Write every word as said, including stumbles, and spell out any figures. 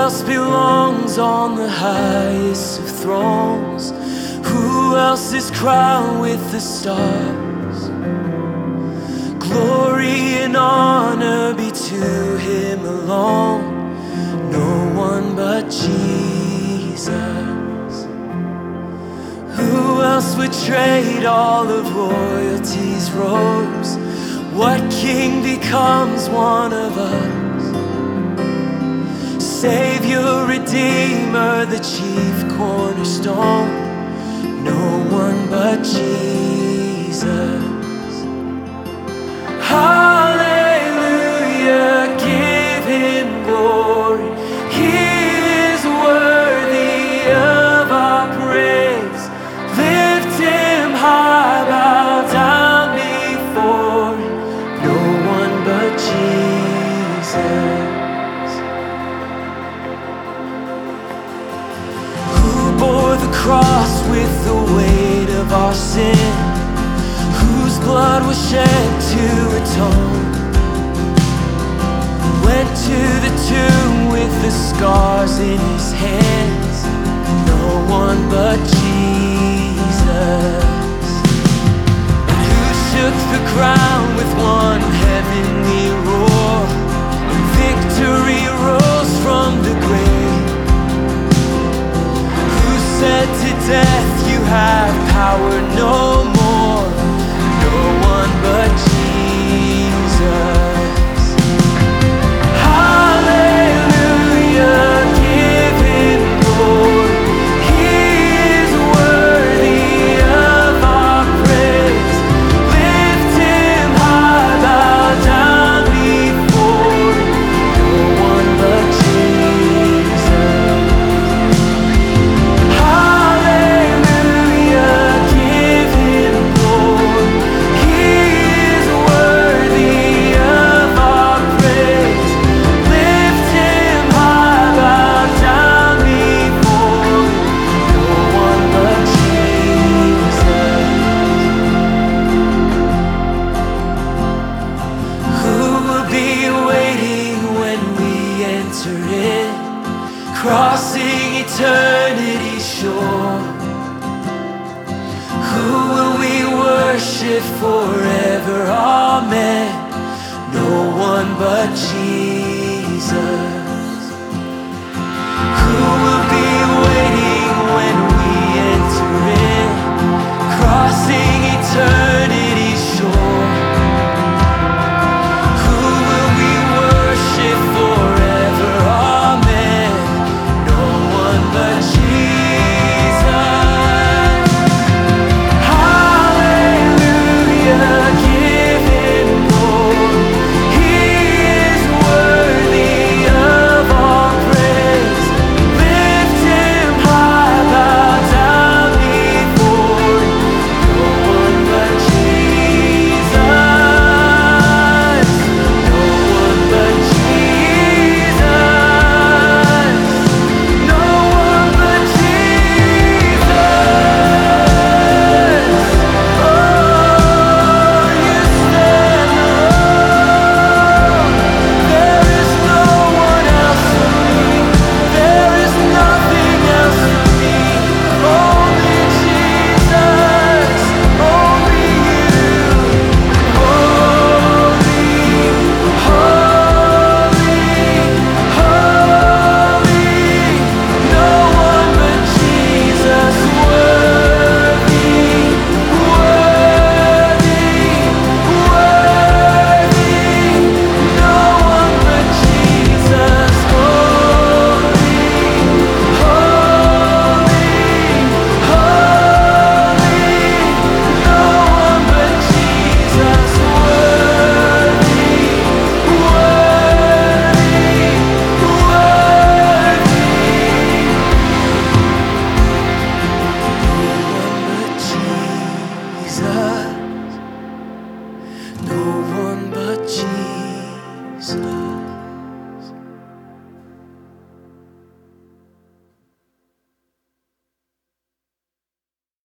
else belongs on the highest of thrones? Who else is crowned with the stars? Glory and honor be to him alone, no one but Jesus. Who else would trade all of royalty's robes? What king becomes one of us? Savior, Redeemer, the chief cornerstone, no one but Jesus. Hallelujah, give him glory. He is worthy of our praise. Lift him high, bow down before him, no one but Jesus. Who bore the cross with the weight of our sin? Whose blood was shed to atone? Went to the tomb with the scars in his hands, no one but Jesus. And who shook the ground with one heavenly roar, and victory rose from the grave? Who said to death, you have power no more? No one but Jesus. Hallelujah, give him glory. He is worthy of our praise. Lift him high, bow down before him, no one but Jesus. Hallelujah, give him glory. He is worthy of our praise. Lift him high, bow down before him, no one but Jesus. Who will be waiting when we enter in, crossing eternity's shore? Who will we worship forever? Amen. No one but Jesus.